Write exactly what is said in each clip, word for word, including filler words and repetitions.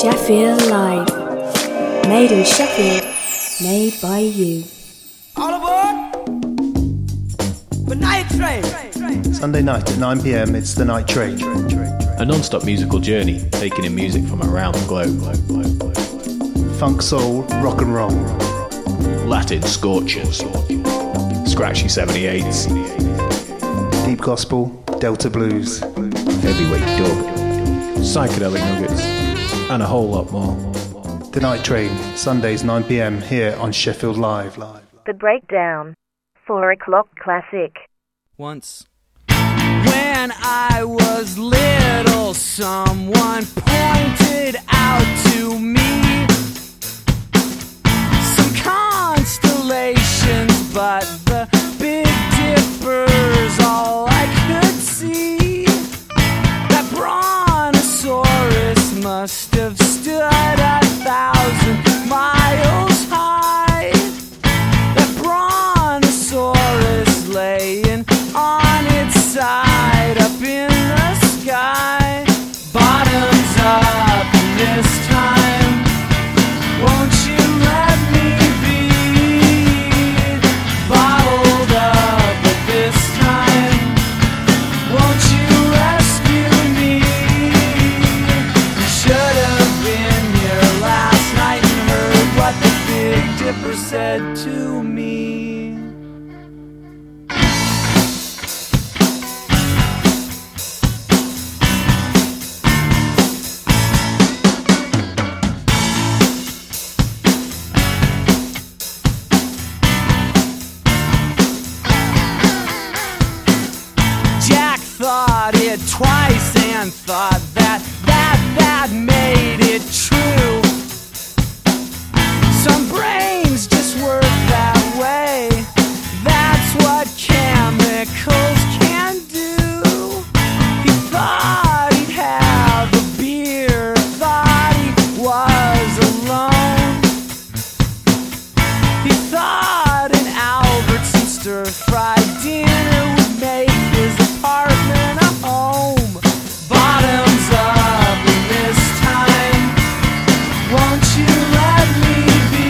Sheffield Live. Made in Sheffield, made by you. All aboard the night train. Sunday night at nine p.m, it's the Night Train. A non-stop musical journey, taking in music from around the globe. Funk, soul, rock and roll. Latin scorchers. Scratchy seventy-eights. Deep gospel, Delta blues. Heavyweight dub. Psychedelic nuggets. And a whole lot more. The Night Train, Sundays nine p.m, here on Sheffield Live. The Breakdown. Four o'clock classic. Once when I was little, someone pointed out to me some constellations, but the Big Dipper's all I could see. That brontosaurus must have stood a thousand miles high. That brontosaurus laying on its side up in the sky. Bottoms up this time. Won't you let me be bottled up at this time? Won't you rescue me? You should have been here last night and heard what the Big Dipper said to me. Thought it twice and thought that that that made it true. Some brains just work that way. That's what chemicals can do. He thought he'd have a beer, thought he was alone. He thought an Albertson stir-fried dinner would make his apartment a home. Bottoms up this time. Won't you let me be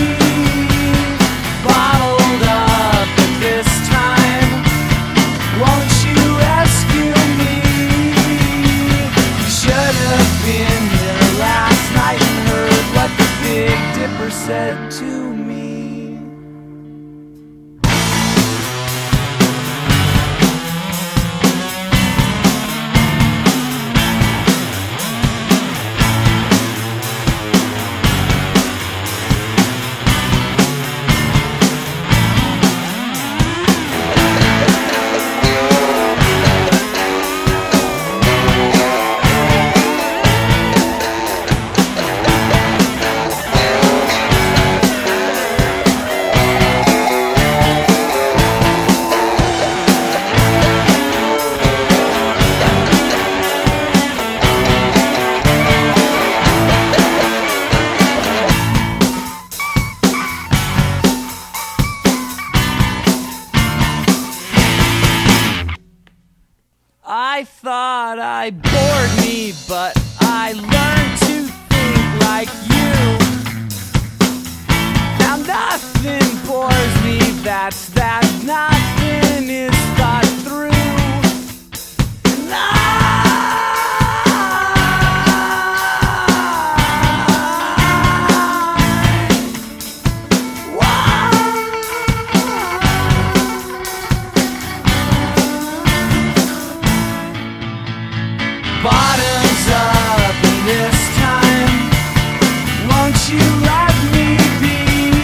bottled up this time? Won't you rescue me? You should have been here last night and heard what the Big Dipper said to me. I thought I bored me, but I learned to think like you. Now nothing bores me, that's that nothing is thought through. And bottoms up this time. Won't you let me be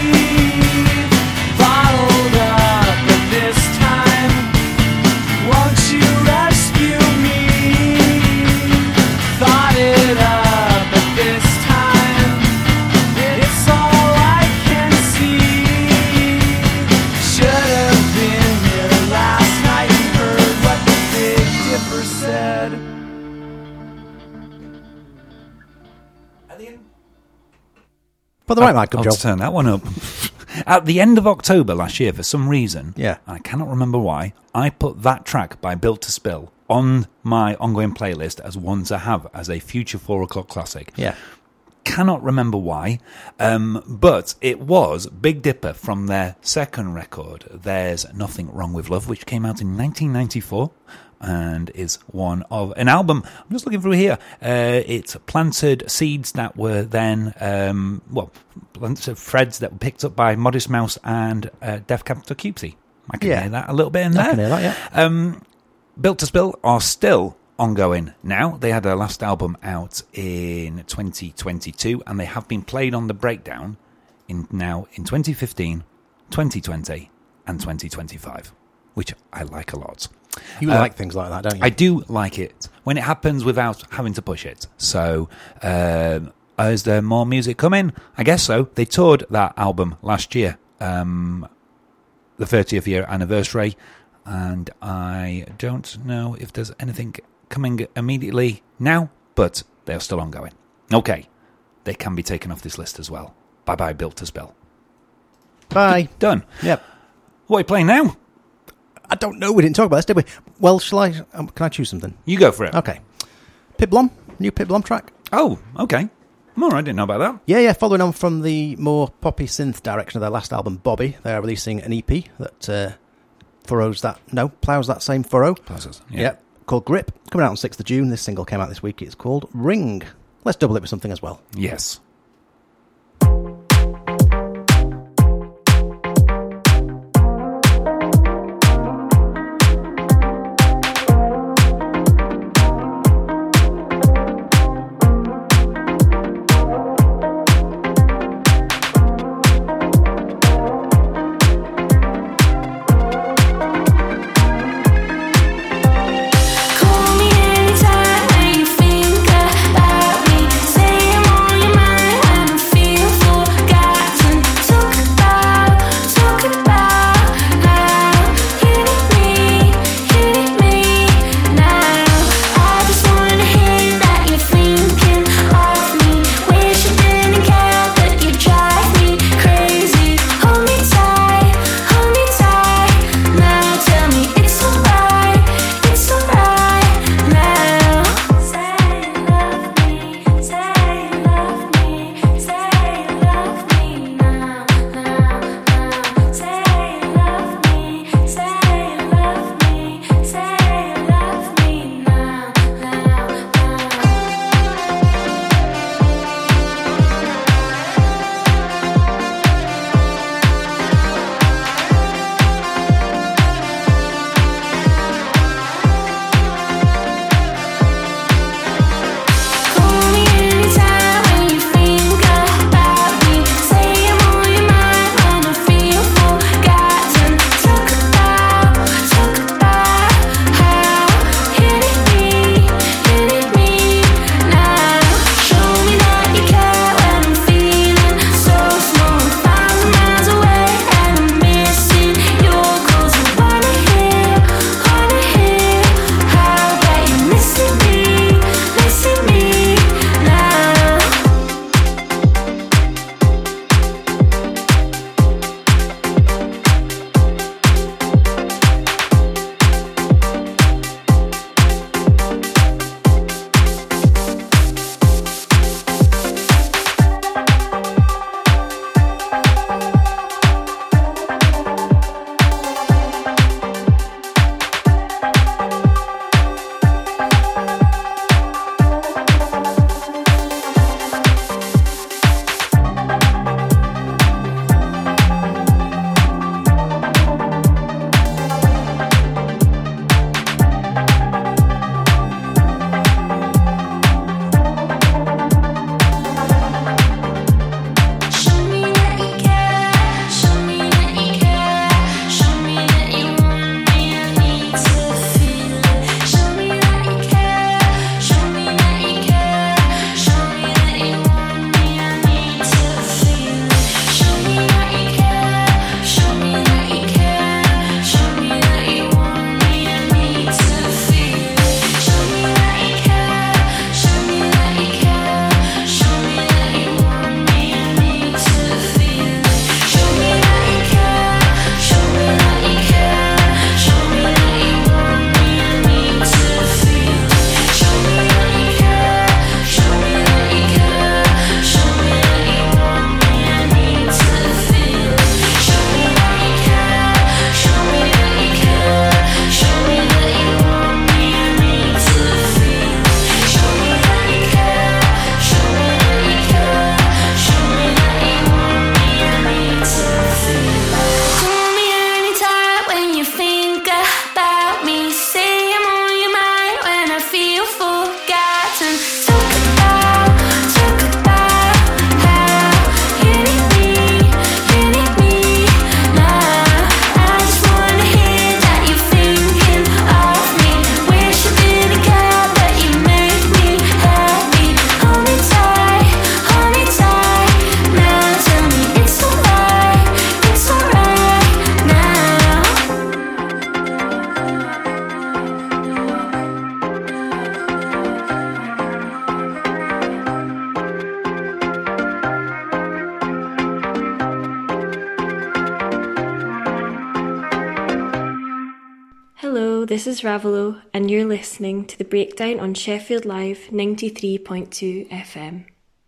bottled up this time? Won't you rescue me? Thought it up at this time. It's all I can see. Should have been here last night and heard what the Big Dipper said. But the right mic, good I'll job. turn that one up. At the end of October last year, for some reason, Yeah. I cannot remember why, I put that track by Built to Spill on my ongoing playlist as one to have as a future four o'clock classic. Yeah. cannot remember why, um, but it was Big Dipper from their second record, There's Nothing Wrong With Love, which came out in nineteen ninety-four and is one of an album. I'm just looking through here. Uh, it planted seeds that were then, um, well, planted threads that were picked up by Modest Mouse and uh, Def Capital Cutesy. I can Yeah. hear that a little bit in there. I can hear that, yeah. Um, Built to Spill are still ongoing now. They had their last album out in twenty twenty-two, and they have been played on the Breakdown in now in twenty fifteen, twenty twenty, and twenty twenty-five, which I like a lot. You Uh, like things like that, don't you? I do like it when it happens without having to push it. So, um, is there more music coming? I guess so. They toured that album last year, um, the thirtieth year anniversary, and I don't know if there's anything coming immediately now, but they're still ongoing. Okay, they can be taken off this list as well. Bye bye, Built to Spill. Bye. Done. Yep. What are you playing now? I don't know. We didn't talk about this, did we? Well, shall I? Um, can I choose something? You go for it. Okay. Pit Blom. New Pit Blom track. Oh, okay. I'm all right. I didn't know about that. Yeah, yeah. Following on from the more poppy synth direction of their last album, Bobby, they are releasing an E P that uh, furrows that, no, ploughs that same furrow. Plazas, Yeah. yeah. Called Grip. Coming out on sixth of June. This single came out this week. It's called Ring. Let's double it with something as well. Yes. Call me anytime when you think about me. Say I'm on your mind. this is Ravelo, and you're listening to The Breakdown on Sheffield Live ninety-three point two F M.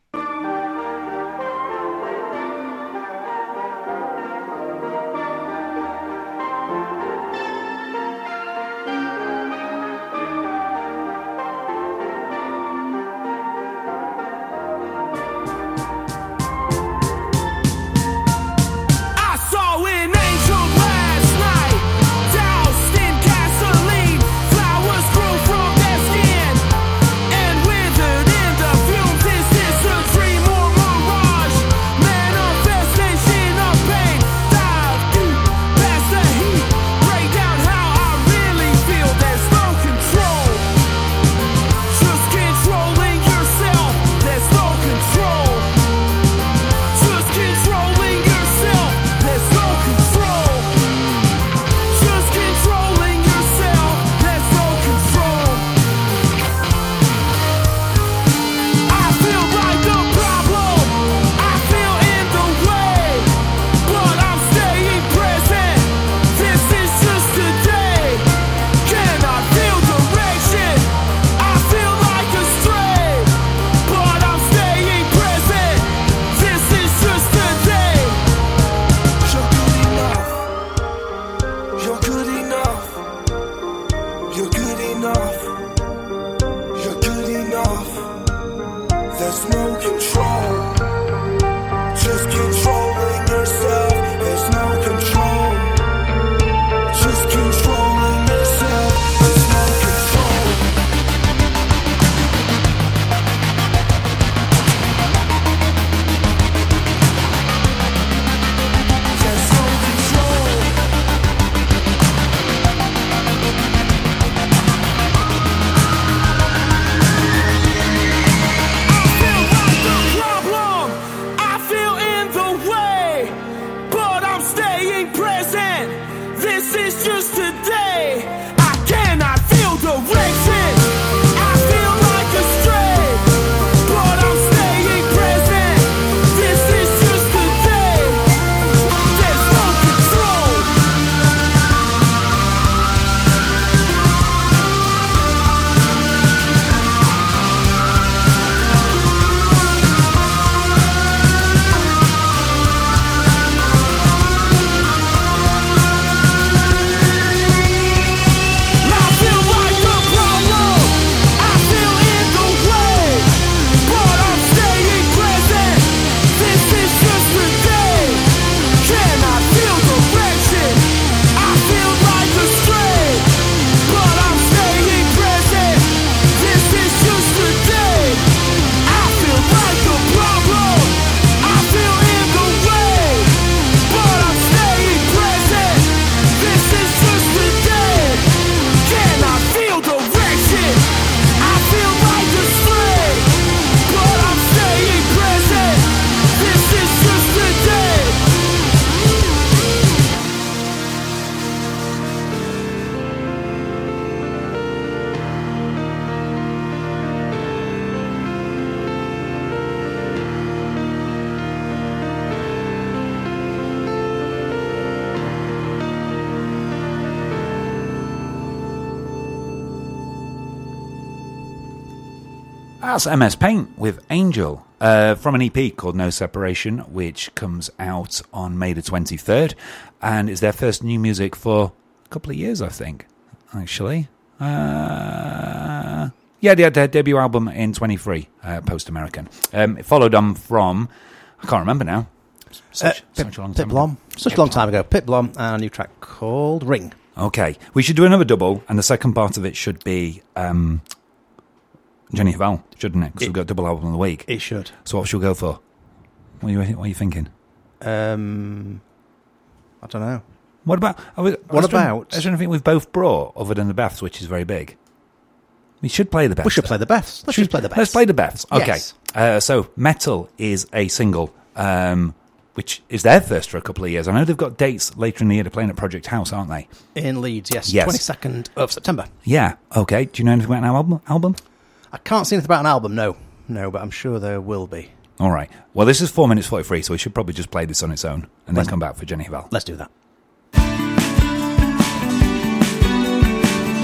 That's M S Paint with Angel uh, from an E P called No Separation, which comes out on May the twenty-third, and is their first new music for a couple of years, I think, actually. Uh, yeah, they had their debut album in twenty-three, uh, Post American. Um, it followed on from, I can't remember now. Such, uh, such Pip, a long Pip time Blom. ago. Such Pip a long Blom. time ago. Pip Blom and a new track called Ring. Okay, we should do another double, and the second part of it should be um, Jenny Val, shouldn't it? Because we've got a double album of the week. It should. So what should we go for? What are you, what are you thinking? Um, I don't know. What about... I was, I What was trying- about- I was trying to think we've both brought, other than the Beths, which is very big. We should play the Beths. We should play the Beths. Let's Should- just play the Beths. Let's play the Beths. Okay. Yes. Uh, so, Metal is a single, um, which is their first for a couple of years. I know they've got dates later in the year. They're playing at Project House, aren't they? In Leeds, yes. Yes. twenty-second of September. Yeah. Okay. Do you know anything about an album? album? I can't see anything about an album, no. No, but I'm sure there will be. All right. Well, this is four minutes forty-three, so we should probably just play this on its own and then Let's- come back for Jenny Val. Let's do that.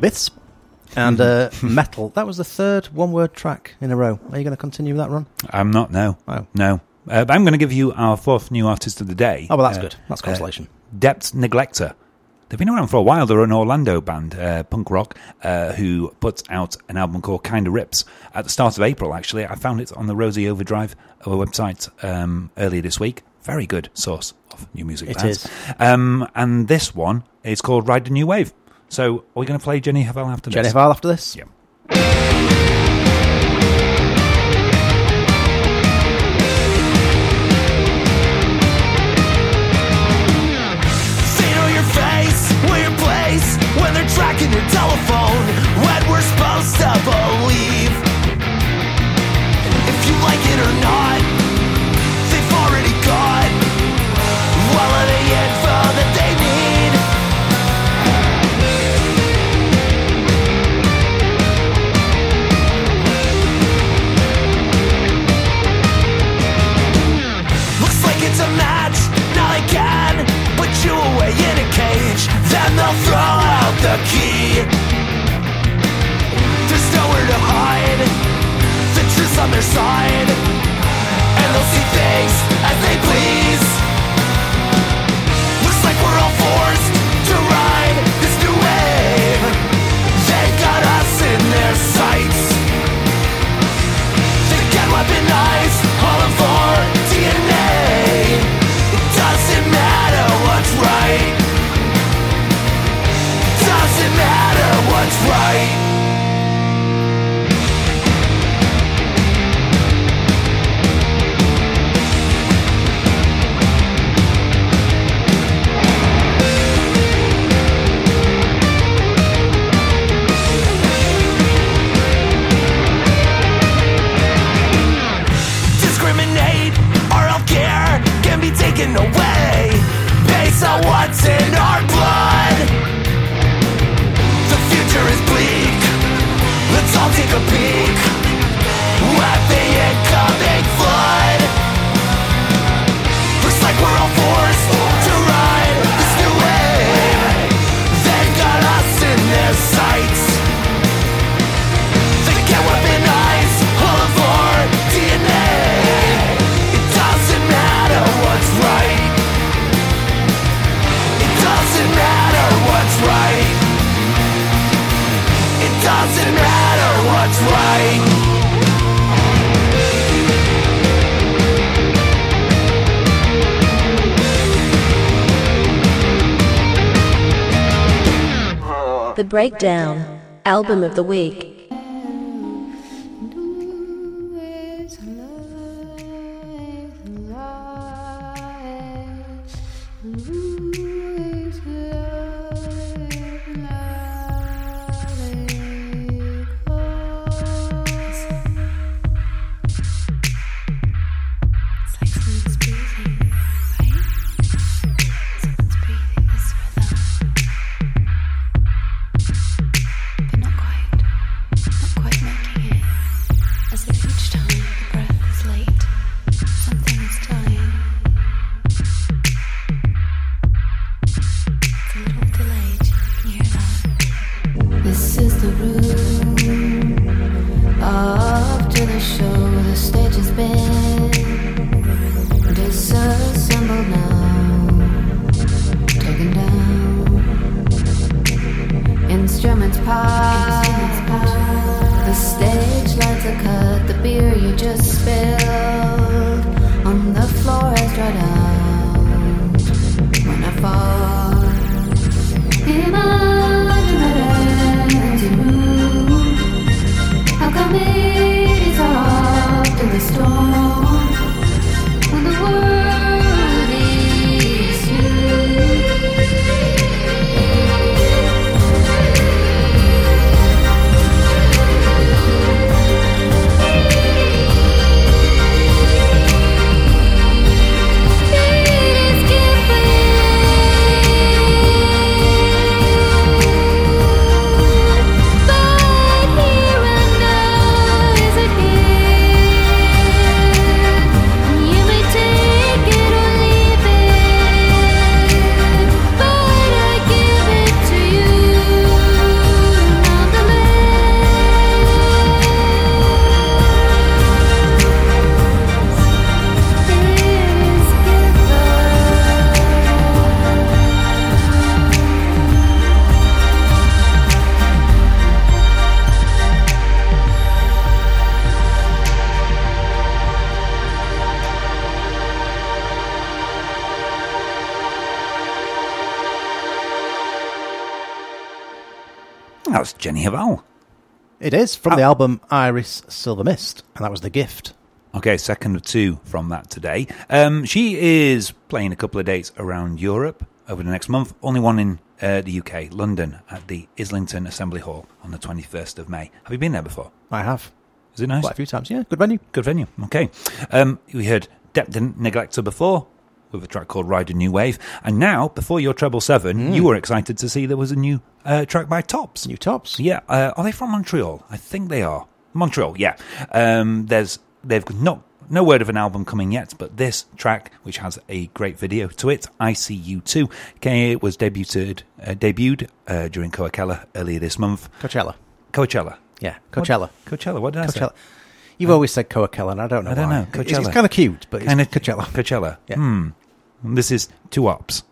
Biths. And uh, Metal. That was the third one-word track in a row. Are you going to continue that run? I'm not, no. Oh. No. Uh, but I'm going to give you our fourth new artist of the day. Oh, well, that's uh, good. That's consolation. Uh, Depth Neglector. They've been around for a while. They're an Orlando band, uh, punk rock, uh, who put out an album called Kinda Rips at the start of April, actually. I found it on the Rosie Overdrive our website um, earlier this week. Very good source of new music. It bands. is. Um, and this one is called Ride the New Wave. So are we going to play Jenny Havel after this? Jenny Havel after this? Yeah. When they're tracking your telephone, when we're supposed to believe, if you like it or not, they've already got all of the info that they need. Looks like it's a match, now they can put you away in a cage, then they'll throw out the key. There's nowhere to hide, the truth's on their side, and they'll see things as they please. Looks like we're all forced to ride this new wave. They've got us in their sights. They can weaponize all of our D N A. It doesn't matter what's right. Doesn't matter what's right. Discriminate or healthcare can be taken away based on what's in our blood. The future is bleak. Let's all take a peek at the incoming flood. Looks like we're all forced to ride this new wave. They've got us in their sights. They can weaponize all of our D N A. It doesn't matter what's right. It doesn't matter what's right. It doesn't matter what's right. The Breakdown, Album of the Week. That's Jenny Haval. It is, from the album Iris Silver Mist, and that was The Gift. Okay, second of two from that today. Um, she is playing a couple of dates around Europe over the next month. Only one in uh, the U K, London, at the Islington Assembly Hall on the twenty-first of May. Have you been there before? I have. Is it nice? Quite a few times, yeah. Good venue. Good venue, okay. Um, we heard Depth and Neglector before, with a track called Ride a New Wave. And now, before your treble seven, mm. you were excited to see there was a new uh, track by Tops. New Tops? Yeah. Uh, are they from Montreal? I think they are. Montreal, yeah. Um, there's They've not no word of an album coming yet, but this track, which has a great video to it, I See You Too, okay, it was debuted, uh, debuted uh, during Coachella earlier this month. Coachella. Coachella. Yeah, Coachella. What? Coachella, what did I Coachella. say? You've um, always said Coachella, and I don't know I don't why. know. Coachella. It's, it's kind of cute, but it's kind of Coachella. Coachella. Yeah. Hmm. This is Two Ops.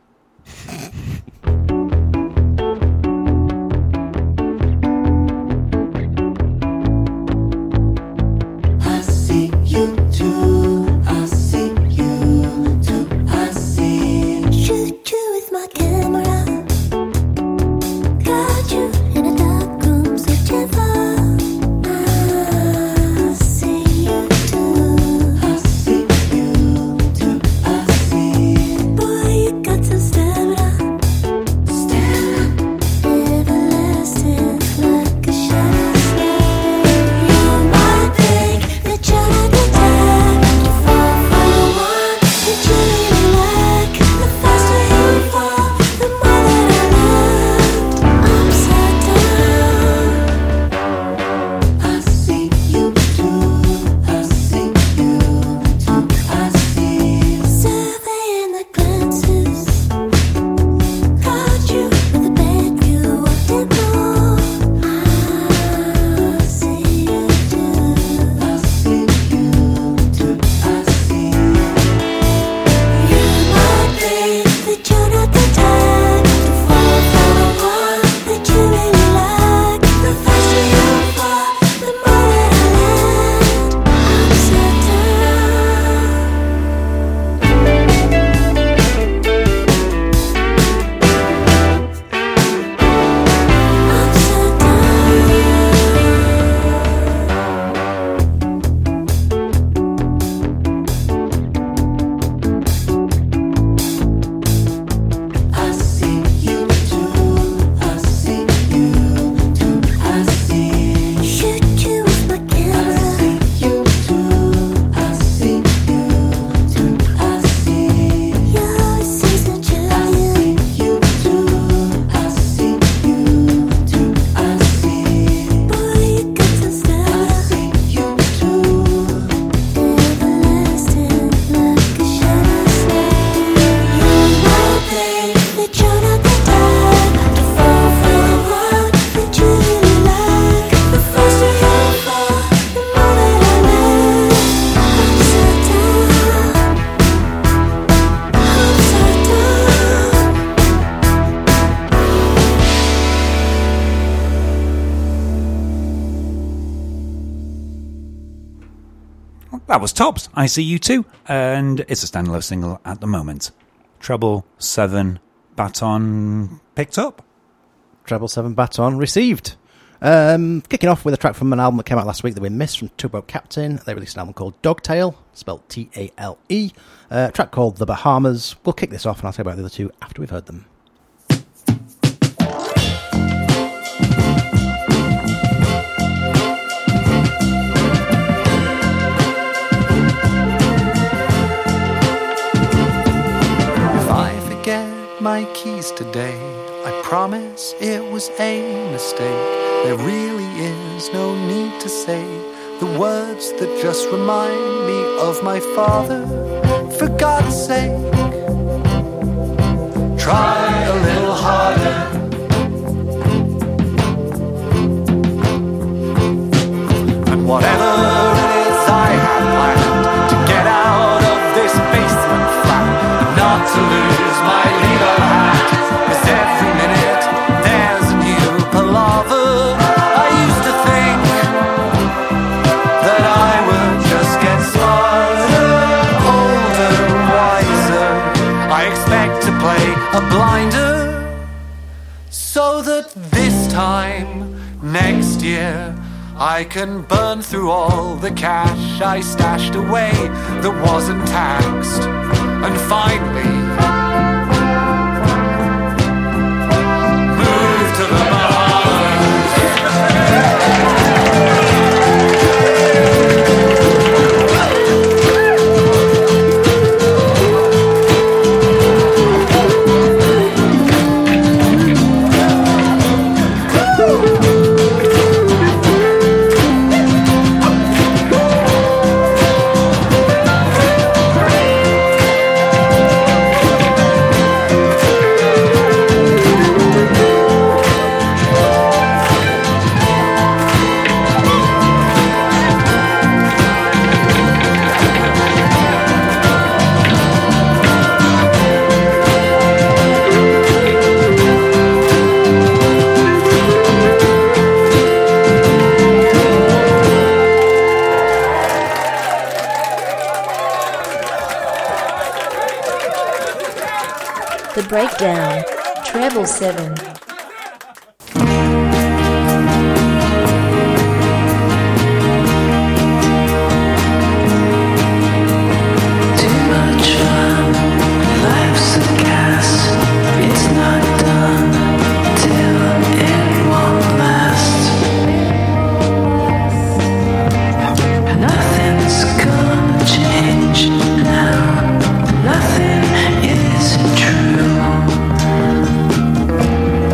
That was Tops, I See You Too, and it's a standalone single at the moment. Treble seven baton picked up. Treble seven baton received. Um, kicking off with a track from an album that came out last week that we missed from Tugboat Captain. They released an album called Dogtail, spelled T A L E. Uh, a track called The Bahamas. We'll kick this off and I'll tell you about the other two after we've heard them. My keys today, I promise it was a mistake. There really is no need to say the words that just remind me of my father. For God's sake, try a little harder. And whatever it is I had planned, to get out of this basement flat, and not to lose my leader hat, 'cause every minute there's a new palaver. I used to think that I would just get smarter, older, wiser. I expect to play a blinder, so that this time Next year, I can burn through all the cash I stashed away that wasn't taxed. And finally, move to the The Breakdown, Treble seven. Nothing is true.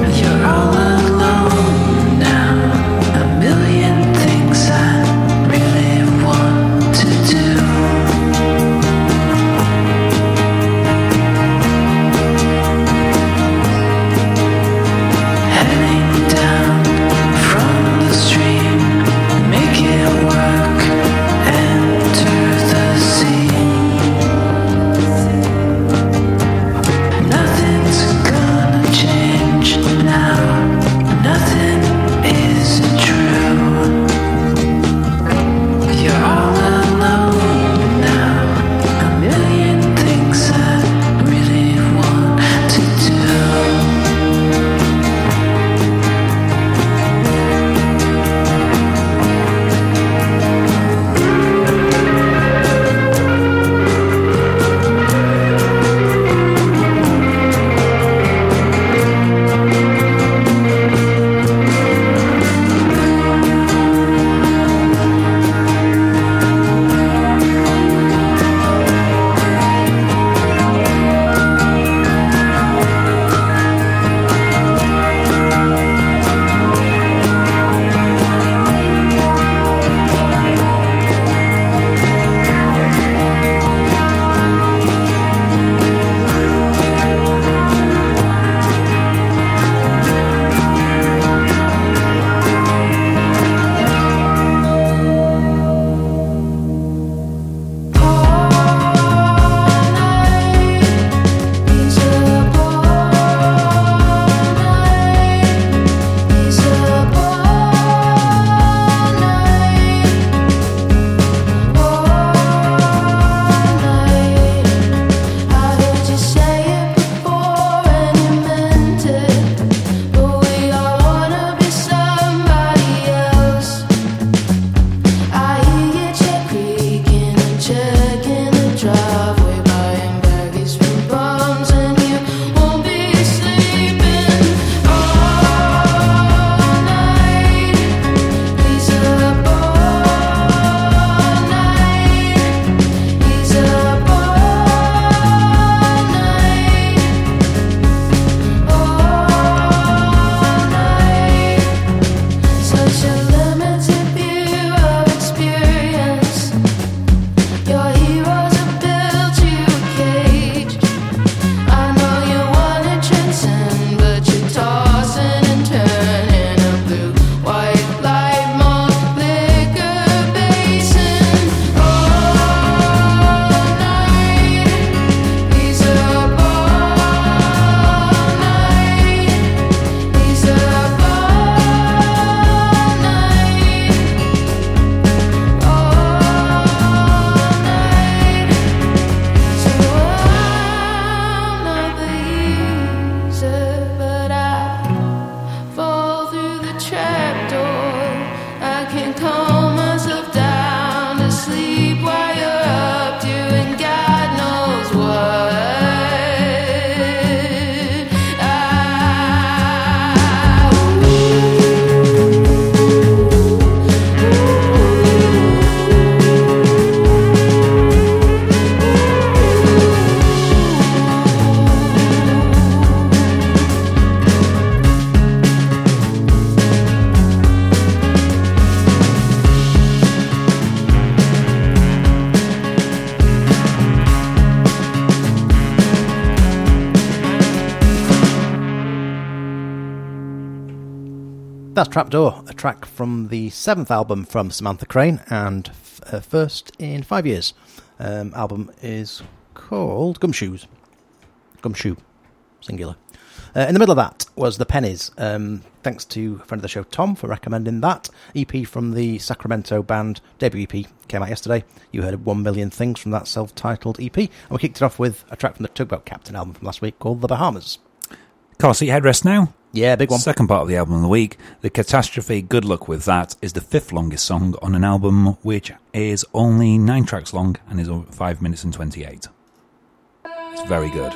That's Trapdoor, a track from the seventh album from Samantha Crane, and f- her first in five years. Um, album is called Gumshoes. Gumshoe, singular. Uh, in the middle of that was The Pennies. Um, thanks to a friend of the show, Tom, for recommending that. E P from the Sacramento band, debut E P, came out yesterday. You heard One Million Things from that self-titled E P. And we kicked it off with a track from the Tugboat Captain album from last week called The Bahamas. Car seat headrest now. Yeah, big one. Second part of the album of the week. The Catastrophe, Good Luck With That, is the fifth longest song on an album which is only nine tracks long and is five minutes and twenty-eight. It's very good.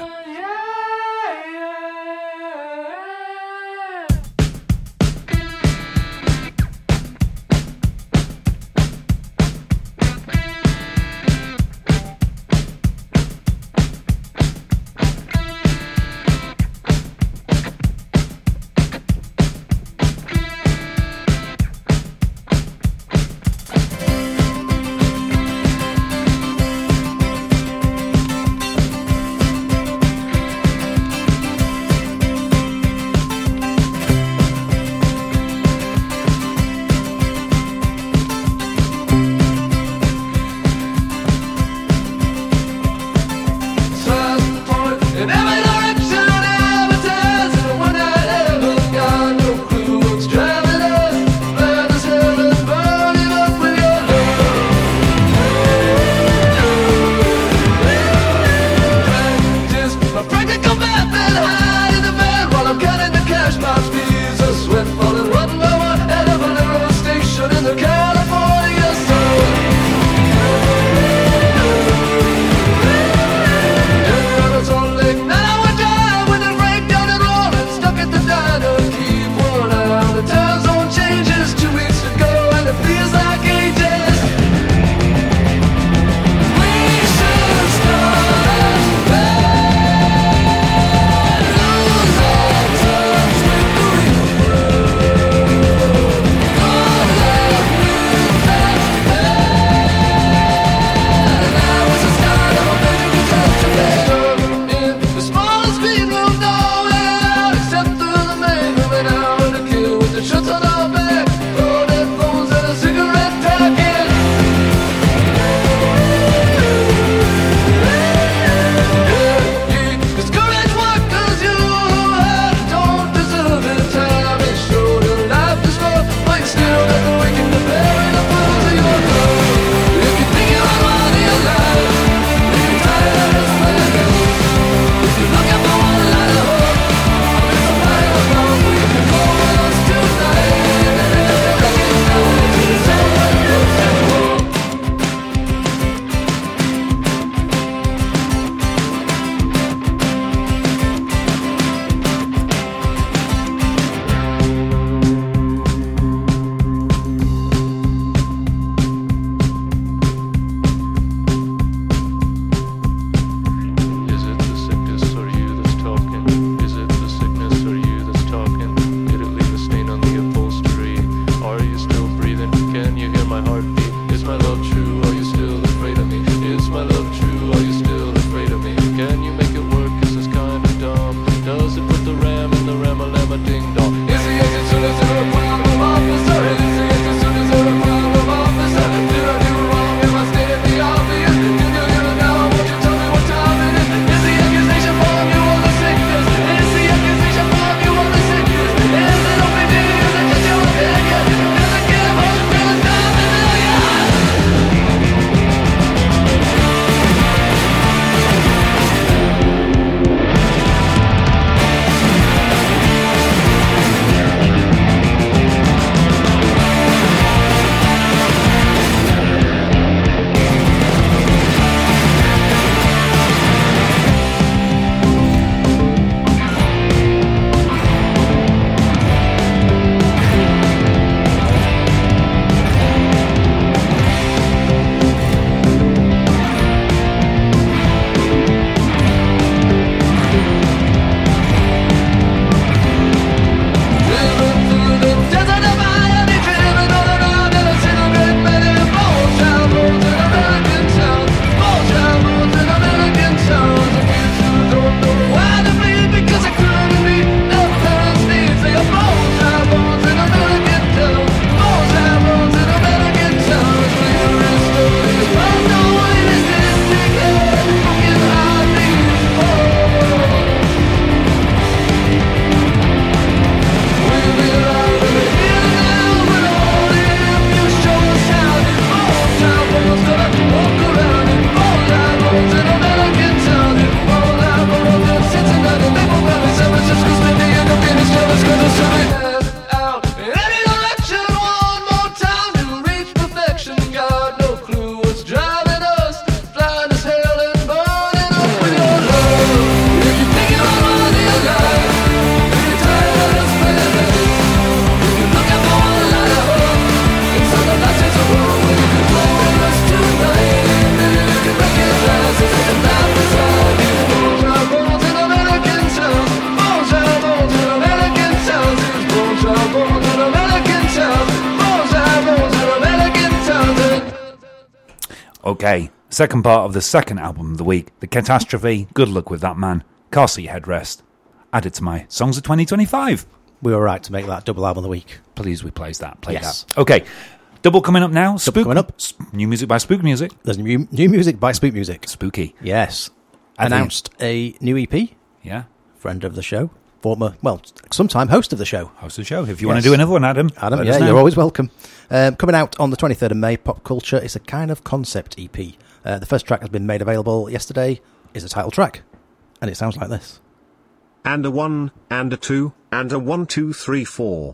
Okay, second part of the second album of the week, The Catastrophe, Good Luck With That Man, Car Seat Headrest, added to my Songs of twenty twenty-five. We were right to make that double album of the week. Please, we plays that. Play Yes. that. Okay, double coming up now. Spook, coming up. S- New music by Spook Music. There's new, new music by Spook Music. Spooky. Yes. Have Announced a new E P. Yeah. Friend of the show. Former, well, sometime host of the show. Host of the show. If you Yes. want to do another one, Adam. Adam, let yeah, us know. you're always welcome. Um, coming out on the twenty-third of May, Pop Culture. It's a kind of concept E P. Uh, the first track has been made available yesterday. Is a title track. And it sounds like this. And a one, and a two, and a one, two, three, four.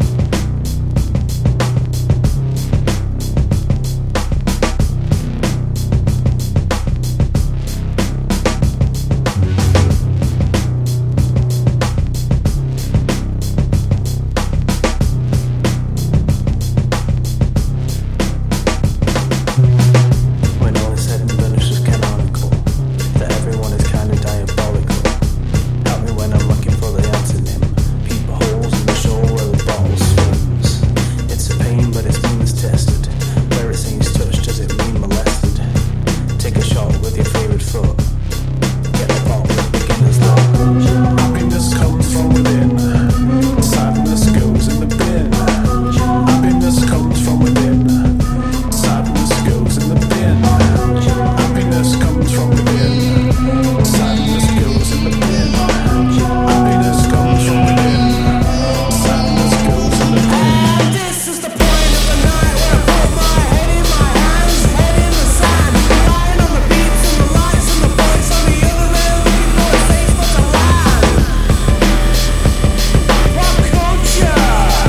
When all is said and done, it's just canonical that everyone is kind of diabolical. Help me when I'm looking for the antonym. Peep holes in the shore where the bottle swims. It's a pain, but it's means tested. Where it seems touched, does it mean molested? Take a shot with your favorite foot. Get the bottle with beginner's luck. Happiness comes from within. Sadness goes in the bin. Happiness comes from within. Sadness goes in the bin. Happiness comes from within. Sadness goes in the bin. Happiness comes from within. Sadness goes in the bin. This is the point of the night where I put my head in my hands, head in the sand, lying on the beats and the lights and the voice on the other end, looking for a safe spot to land. Pop culture.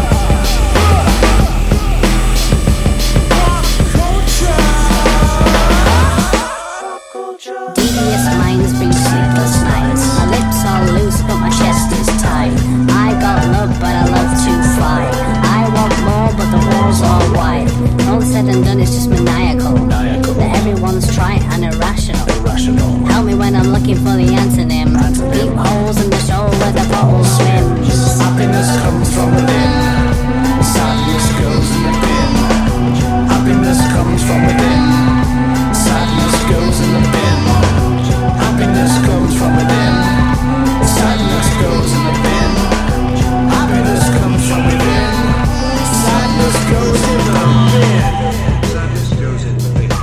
Devious minds bring sleepless nights. My lips are loose, but my chest is tight. I got love, but I love to fly. I want more, but the walls are wide. All said and done, it's just maniacal. That everyone's trite and irrational. Help me when I'm looking for the antonym. Deep holes in the shoal where the bottle swims. Happiness comes from within. Sadness goes in the bin. Happiness comes from within. Sadness goes in the bin. Happiness comes from within. Sadness goes in the bin. Happiness comes from within. Sadness goes in the bin. Sadness goes in the bin.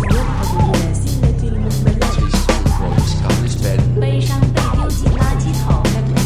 悲伤被丢进垃圾桶。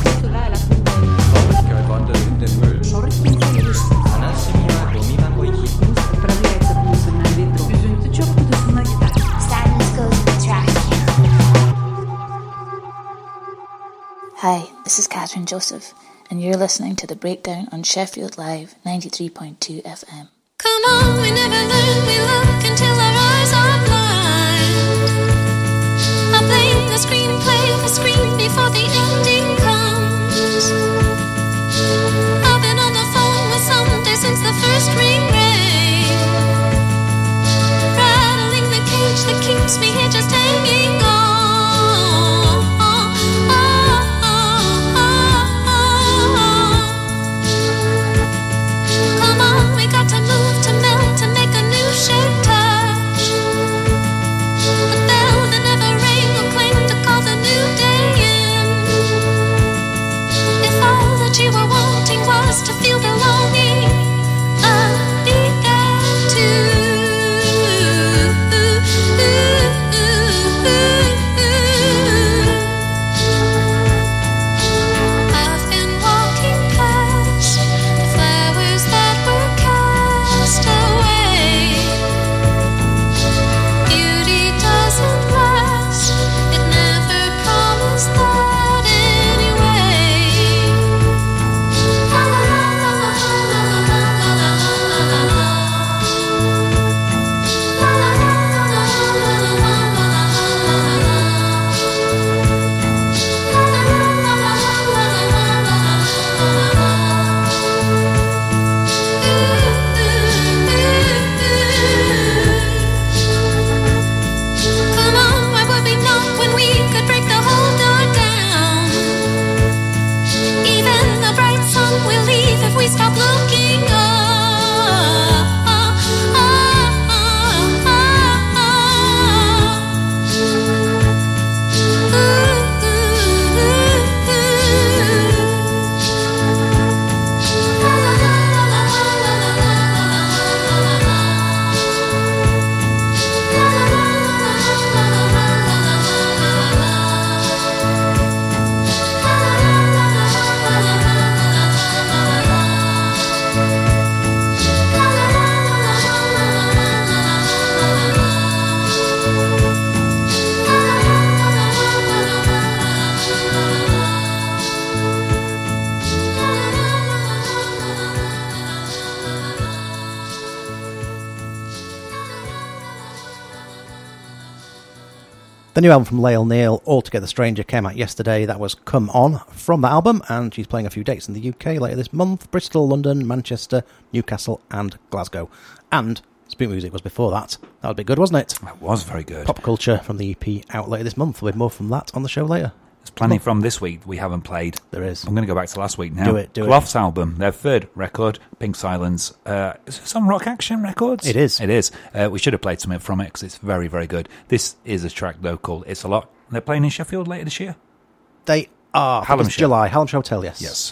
Hi, this is Catherine Joseph, and you're listening to The Breakdown on Sheffield Live ninety-three point two F M. Come on, we never learn, we look until our eyes are blind. I blame the screenplay of the screen before the ending comes. I've been on the phone with somebody since the first ring rang, rattling the cage that keeps me here just hanging on. Come on, we got to move to melt to make a new The new album from Lael Neal, Altogether Stranger, came out yesterday. That was Come On from that album, and she's playing a few dates in the U K later this month. Bristol, London, Manchester, Newcastle and Glasgow. And Spook Music was before that. That was a bit good, wasn't it? It was very good. Pop Culture from the E P out later this month. We'll have more from that on the show later. There's plenty from this week we haven't played. There is. I'm going to go back to last week now. Do it, do it. Cloth's album, their third record, Pink Silence. Uh, is this on Rock Action Records? It is. It is. Uh, we should have played something from it because it's very, very good. This is a track, though, called It's a Lot. They're playing in Sheffield later this year. They are. Hallamshire. It's July. Hallamshire Hotel, yes. Yes.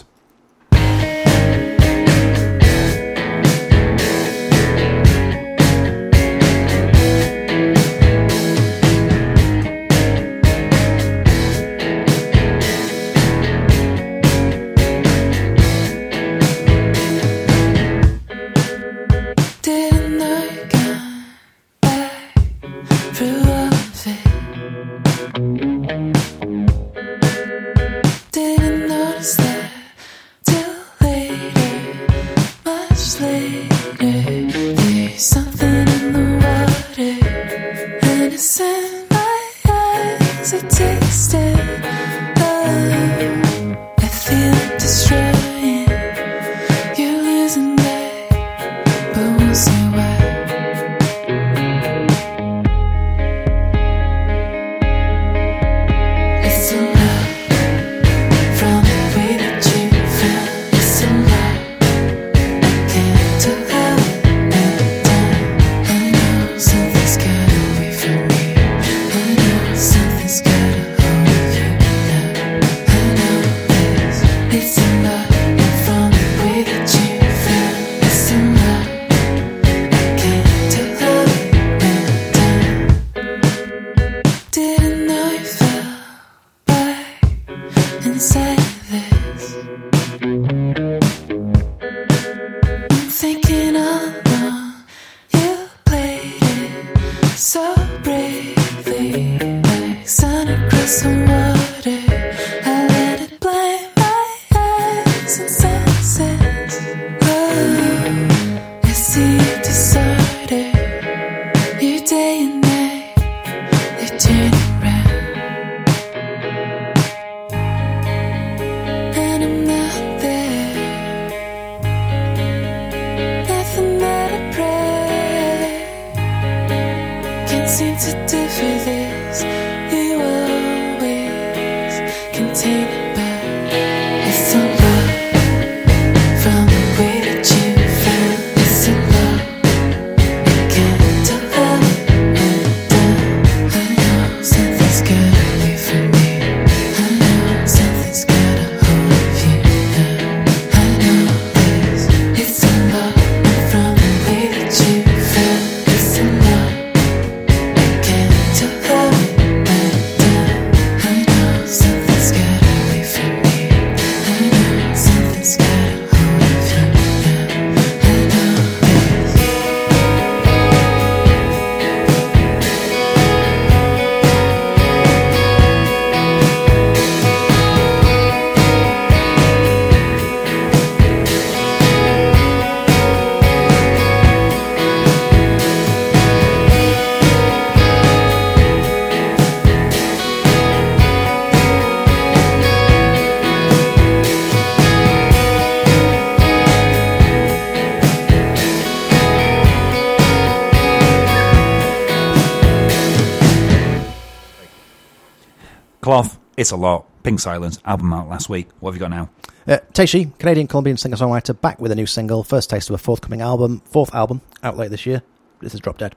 Cloth, It's a Lot, Pink Silence, album out last week. What have you got now? Uh, Teishi, Canadian-Colombian singer-songwriter, back with a new single, first taste of a forthcoming album, fourth album, out late this year. This is Drop Dead.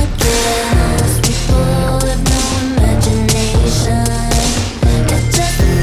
Just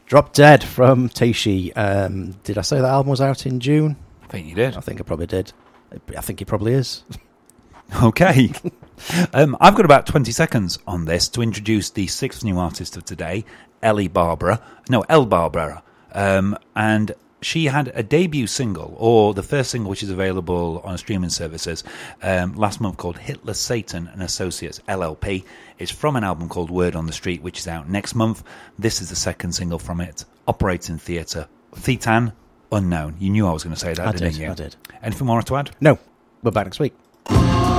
Drop Dead from Teishi. Um, did I say that album was out in June? I think you did. I think I probably did. I think it probably is. Okay. um, I've got about twenty seconds on this to introduce the sixth new artist of today, Ellie Barbara. No, Elle Barbara. Um, and she had a debut single, or the first single which is available on streaming services, um, last month, called Hitler, Satan and Associates L L P. It's from an album called Word on the Street, which is out next month. This is the second single from it, Operating Theatre. Thetan, Unknown. You knew I was going to say that, I didn't did, you? I did. Anything more to add? No. We're back next week.